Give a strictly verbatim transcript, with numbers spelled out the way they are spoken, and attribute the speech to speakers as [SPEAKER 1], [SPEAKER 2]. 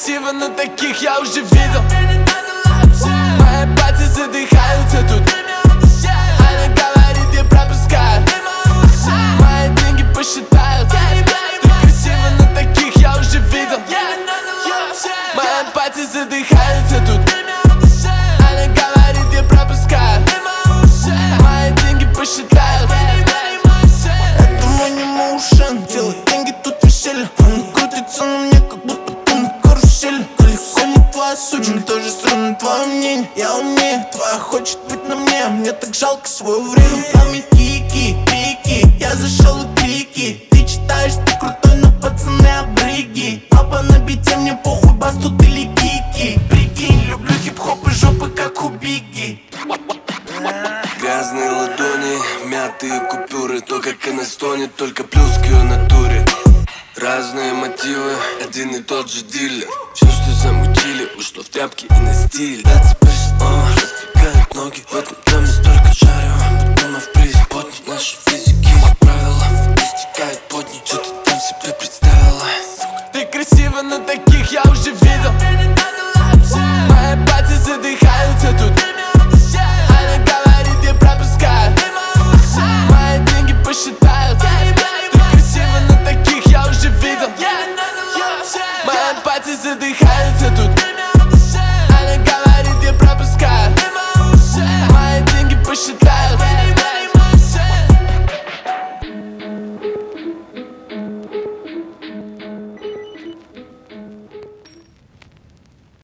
[SPEAKER 1] красиво, но таких я уже видел. Мои пальцы задыхаются тут. Она говорит, я пропускаю. Мои деньги посчитают. Ты красиво, но таких я уже видел. Мои пальцы задыхаются тут. Она говорит, я пропускаю. Мои деньги посчитают.
[SPEAKER 2] Это мой не моушен, делать деньги тут веселье. Он крутится на мне, как будто ты на карусели. Далеко не твоя сучка, тоже странно твое мнение. Я умнее, твоя хочет быть на мне. Мне так жалко свое время. Память кики, пики, я зашел и крики. Ты читаешь, ты крутой, но пацаны обрыги. Папа на бите, мне похуй, бас тут или кики. Прикинь, люблю хип-хоп и жопы, как у Бигги.
[SPEAKER 1] Грязные ладони, мятые купюры. То, как она стонет, только плюс к ее натуре. Разные мотивы, один и тот же дилер. Все, что замутили, ушло в тряпки и на стиль. двадцать плюс, раздвигают ноги, в этом доме столько